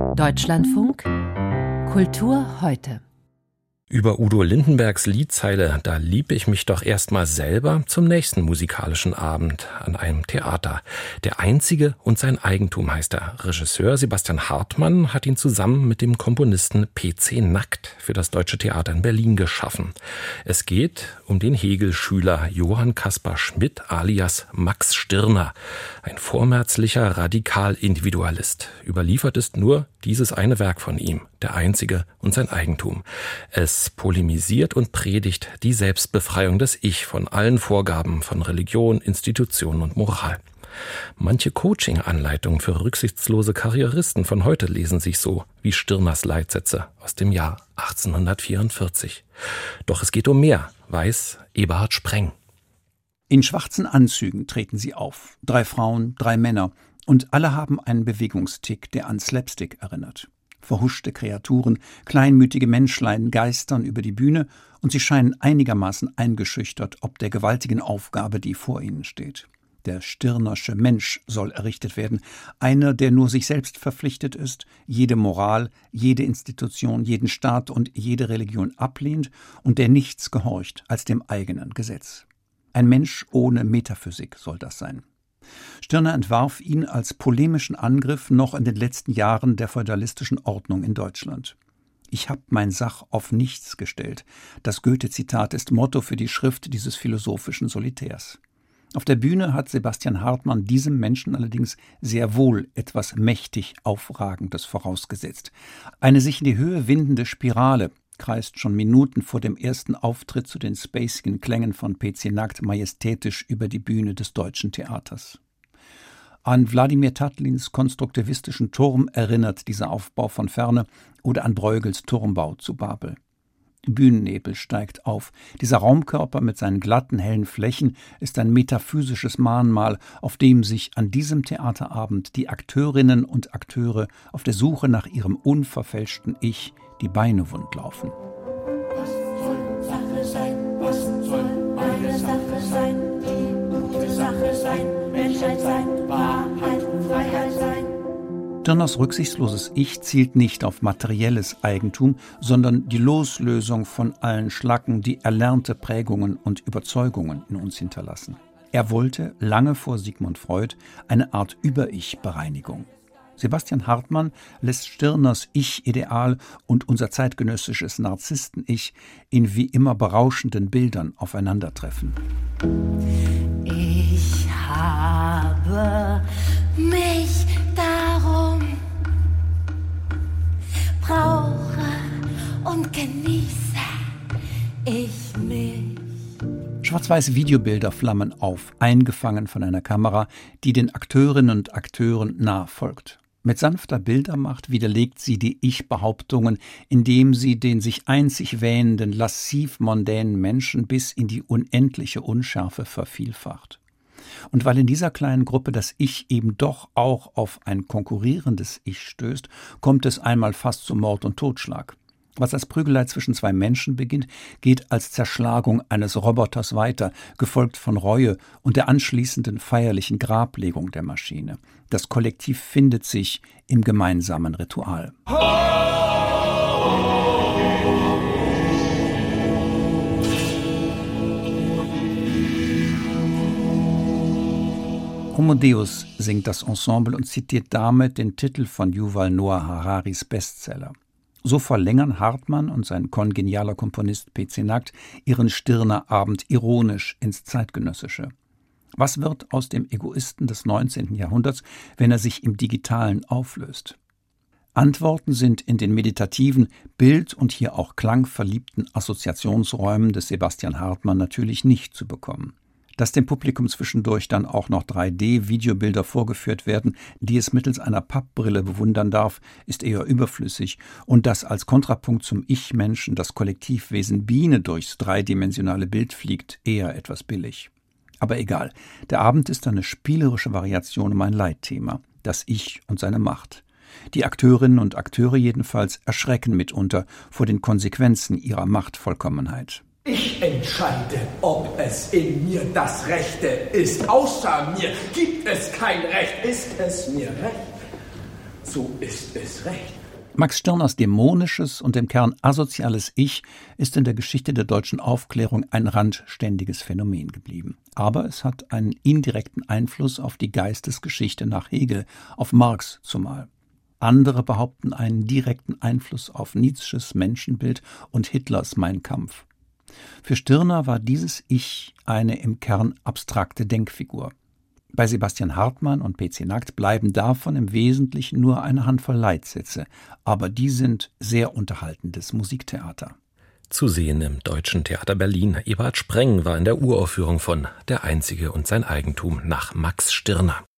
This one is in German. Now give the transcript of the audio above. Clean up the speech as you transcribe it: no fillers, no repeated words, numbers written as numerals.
Deutschlandfunk Kultur heute. Über Udo Lindenbergs Liedzeile »Da lieb ich mich doch erst mal selber« zum nächsten musikalischen Abend an einem Theater. Der Einzige und sein Eigentum heißt er. Regisseur Sebastian Hartmann hat ihn zusammen mit dem Komponisten P.C. Nackt für das Deutsche Theater in Berlin geschaffen. Es geht um den Hegel-Schüler Johann Caspar Schmidt alias Max Stirner. Ein vormärzlicher Radikalindividualist. Überliefert ist nur dieses eine Werk von ihm, Der Einzige und sein Eigentum. Es polemisiert und predigt die Selbstbefreiung des Ich von allen Vorgaben von Religion, Institutionen und Moral. Manche Coaching-Anleitungen für rücksichtslose Karrieristen von heute lesen sich so wie Stirners Leitsätze aus dem Jahr 1844. Doch es geht um mehr, weiß Eberhard Spreng. In schwarzen Anzügen treten sie auf. 3 Frauen, 3 Männer. Und alle haben einen Bewegungstick, der an Slapstick erinnert. Verhuschte Kreaturen, kleinmütige Menschlein geistern über die Bühne und sie scheinen einigermaßen eingeschüchtert ob der gewaltigen Aufgabe, die vor ihnen steht. Der Stirnersche Mensch soll errichtet werden, einer, der nur sich selbst verpflichtet ist, jede Moral, jede Institution, jeden Staat und jede Religion ablehnt und der nichts gehorcht als dem eigenen Gesetz. Ein Mensch ohne Metaphysik soll das sein. Stirner entwarf ihn als polemischen Angriff noch in den letzten Jahren der feudalistischen Ordnung in Deutschland. »Ich hab mein Sach auf nichts gestellt«, das Goethe-Zitat ist Motto für die Schrift dieses philosophischen Solitärs. Auf der Bühne hat Sebastian Hartmann diesem Menschen allerdings sehr wohl etwas mächtig Aufragendes vorausgesetzt. Eine sich in die Höhe windende Spirale kreist schon Minuten vor dem ersten Auftritt zu den spacigen Klängen von P.C. Nackt majestätisch über die Bühne des Deutschen Theaters. An Wladimir Tatlins konstruktivistischen Turm erinnert dieser Aufbau von ferne oder an Bruegels Turmbau zu Babel. Bühnennebel steigt auf. Dieser Raumkörper mit seinen glatten, hellen Flächen ist ein metaphysisches Mahnmal, auf dem sich an diesem Theaterabend die Akteurinnen und Akteure auf der Suche nach ihrem unverfälschten Ich die Beine wund laufen. Was soll Sache sein? Was soll meine Sache sein? Die gute Sache sein, Menschheit sein, Wahrheit, Freiheit sein. Stirners rücksichtsloses Ich zielt nicht auf materielles Eigentum, sondern die Loslösung von allen Schlacken, die erlernte Prägungen und Überzeugungen in uns hinterlassen. Er wollte, lange vor Sigmund Freud, eine Art Über-Ich-Bereinigung. Sebastian Hartmann lässt Stirners Ich-Ideal und unser zeitgenössisches Narzissten-Ich in wie immer berauschenden Bildern aufeinandertreffen. Ich habe mich darum, brauche und genieße ich mich. Schwarz-weiße Videobilder flammen auf, eingefangen von einer Kamera, die den Akteurinnen und Akteuren nahe folgt. Mit sanfter Bildermacht widerlegt sie die Ich-Behauptungen, indem sie den sich einzig wähnenden, lassiv mondänen Menschen bis in die unendliche Unschärfe vervielfacht. Und weil in dieser kleinen Gruppe das Ich eben doch auch auf ein konkurrierendes Ich stößt, kommt es einmal fast zu Mord und Totschlag. Was als Prügelei zwischen 2 Menschen beginnt, geht als Zerschlagung eines Roboters weiter, gefolgt von Reue und der anschließenden feierlichen Grablegung der Maschine. Das Kollektiv findet sich im gemeinsamen Ritual. Homo Deus singt das Ensemble und zitiert damit den Titel von Yuval Noah Hararis Bestseller. So verlängern Hartmann und sein kongenialer Komponist P.C. Nackt ihren Stirner-Abend ironisch ins Zeitgenössische. Was wird aus dem Egoisten des 19. Jahrhunderts, wenn er sich im Digitalen auflöst? Antworten sind in den meditativen, bild- und hier auch klangverliebten Assoziationsräumen des Sebastian Hartmann natürlich nicht zu bekommen. Dass dem Publikum zwischendurch dann auch noch 3D-Videobilder vorgeführt werden, die es mittels einer Pappbrille bewundern darf, ist eher überflüssig und dass als Kontrapunkt zum Ich-Menschen das Kollektivwesen Biene durchs dreidimensionale Bild fliegt, eher etwas billig. Aber egal, der Abend ist eine spielerische Variation um ein Leitthema, das Ich und seine Macht. Die Akteurinnen und Akteure jedenfalls erschrecken mitunter vor den Konsequenzen ihrer Machtvollkommenheit. Ich entscheide, ob es in mir das Rechte ist. Außer mir gibt es kein Recht. Ist es mir recht? so ist es recht. Max Stirners dämonisches und im Kern asoziales Ich ist in der Geschichte der deutschen Aufklärung ein randständiges Phänomen geblieben. Aber es hat einen indirekten Einfluss auf die Geistesgeschichte nach Hegel, auf Marx zumal. Andere behaupten einen direkten Einfluss auf Nietzsches Menschenbild und Hitlers Mein Kampf. Für Stirner war dieses Ich eine im Kern abstrakte Denkfigur. Bei Sebastian Hartmann und P.C. Nackt bleiben davon im Wesentlichen nur eine Handvoll Leitsätze, aber die sind sehr unterhaltendes Musiktheater. Zu sehen im Deutschen Theater Berlin. Eberhard Spreng war in der Uraufführung von Der Einzige und sein Eigentum nach Max Stirner.